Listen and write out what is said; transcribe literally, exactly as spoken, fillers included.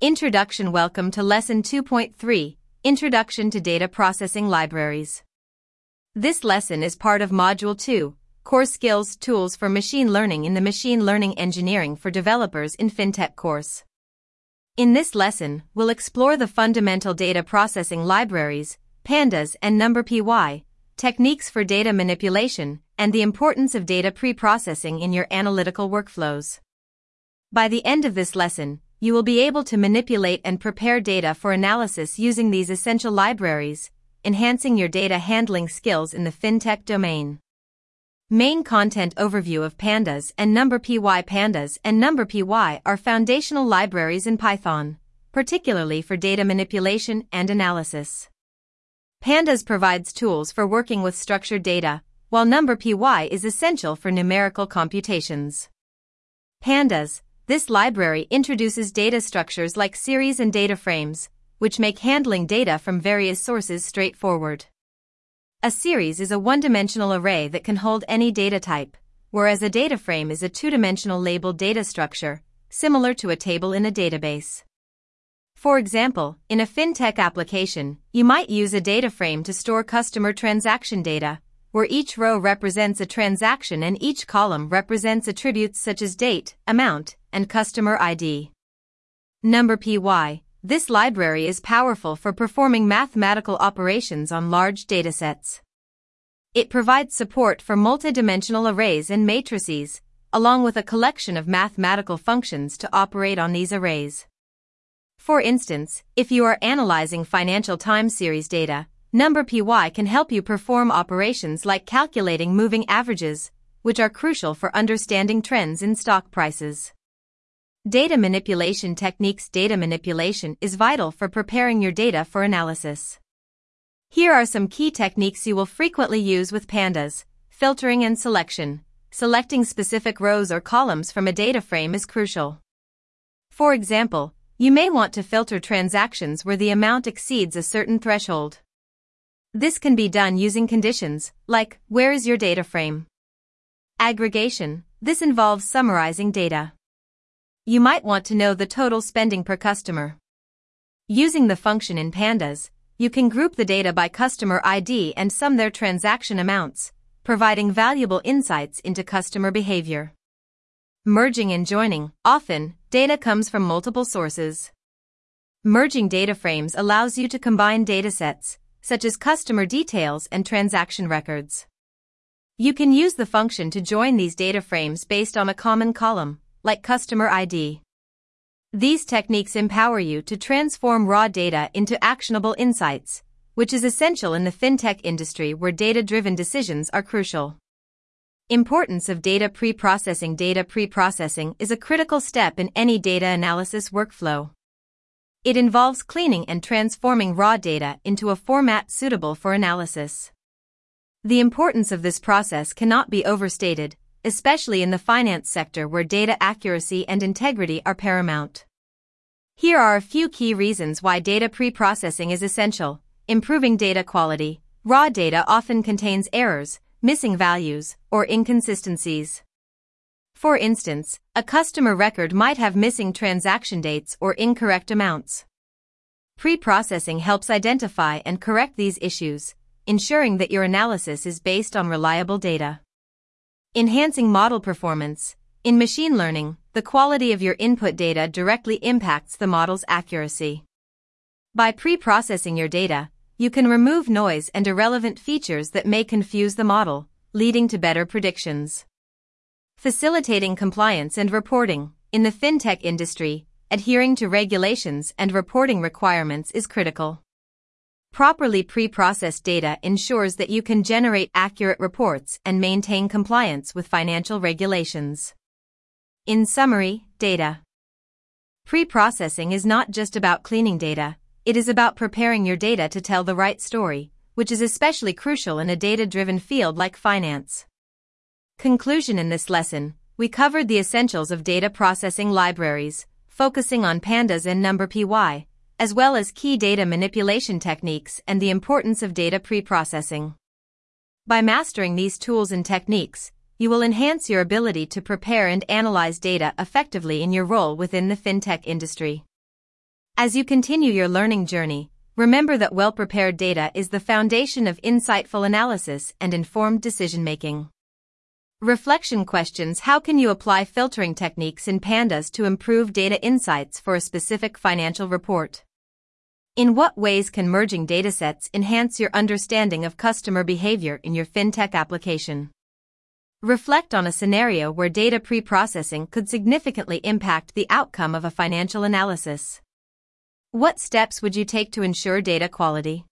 Introduction. Welcome to Lesson two point three, Introduction to Data Processing Libraries. This lesson is part of Module two, Core Skills Tools for Machine Learning in the Machine Learning Engineering for Developers in FinTech course. In this lesson, we'll explore the fundamental data processing libraries, Pandas and NumPy, techniques for data manipulation, and the importance of data pre-processing in your analytical workflows. By the end of this lesson, you will be able to manipulate and prepare data for analysis using these essential libraries, enhancing your data handling skills in the FinTech domain. Main content overview of Pandas and NumPy. Pandas and NumPy are foundational libraries in Python, particularly for data manipulation and analysis. Pandas provides tools for working with structured data, while NumPy is essential for numerical computations. Pandas. This library introduces data structures like series and data frames, which make handling data from various sources straightforward. A series is a one-dimensional array that can hold any data type, whereas a data frame is a two-dimensional labeled data structure, similar to a table in a database. For example, in a FinTech application, you might use a data frame to store customer transaction data, where each row represents a transaction and each column represents attributes such as date, amount, and customer I D. NumPy. This library is powerful for performing mathematical operations on large datasets. It provides support for multidimensional arrays and matrices, along with a collection of mathematical functions to operate on these arrays. For instance, if you are analyzing financial time series data, NumPy can help you perform operations like calculating moving averages, which are crucial for understanding trends in stock prices. Data manipulation techniques. Data manipulation is vital for preparing your data for analysis. Here are some key techniques you will frequently use with Pandas. Filtering and selection. Selecting specific rows or columns from a data frame is crucial. For example, you may want to filter transactions where the amount exceeds a certain threshold. This can be done using conditions, like, where is your data frame? Aggregation. This involves summarizing data. You might want to know the total spending per customer. Using the function in Pandas, you can group the data by customer I D and sum their transaction amounts, providing valuable insights into customer behavior. Merging and joining. Often, data comes from multiple sources. Merging data frames allows you to combine datasets, such as customer details and transaction records. You can use the function to join these data frames based on a common column, like customer I D. These techniques empower you to transform raw data into actionable insights, which is essential in the FinTech industry where data-driven decisions are crucial. Importance of data pre-processing. Data pre-processing is a critical step in any data analysis workflow. It involves cleaning and transforming raw data into a format suitable for analysis. The importance of this process cannot be overstated, especially in the finance sector where data accuracy and integrity are paramount. Here are a few key reasons why data pre-processing is essential. Improving data quality. Raw data often contains errors, missing values, or inconsistencies. For instance, a customer record might have missing transaction dates or incorrect amounts. Pre-processing helps identify and correct these issues, ensuring that your analysis is based on reliable data. Enhancing model performance. In machine learning, the quality of your input data directly impacts the model's accuracy. By pre-processing your data, you can remove noise and irrelevant features that may confuse the model, leading to better predictions. Facilitating compliance and reporting. In the FinTech industry, adhering to regulations and reporting requirements is critical. Properly pre-processed data ensures that you can generate accurate reports and maintain compliance with financial regulations. In summary, data pre-processing is not just about cleaning data, it is about preparing your data to tell the right story, which is especially crucial in a data-driven field like finance. Conclusion. In this lesson, we covered the essentials of data processing libraries, focusing on Pandas and NumPy, as well as key data manipulation techniques and the importance of data pre-processing. By mastering these tools and techniques, you will enhance your ability to prepare and analyze data effectively in your role within the FinTech industry. As you continue your learning journey, remember that well-prepared data is the foundation of insightful analysis and informed decision-making. Reflection questions: how can you apply filtering techniques in Pandas to improve data insights for a specific financial report? In what ways can merging datasets enhance your understanding of customer behavior in your fintech application? Reflect on a scenario where data pre-processing could significantly impact the outcome of a financial analysis. What steps would you take to ensure data quality?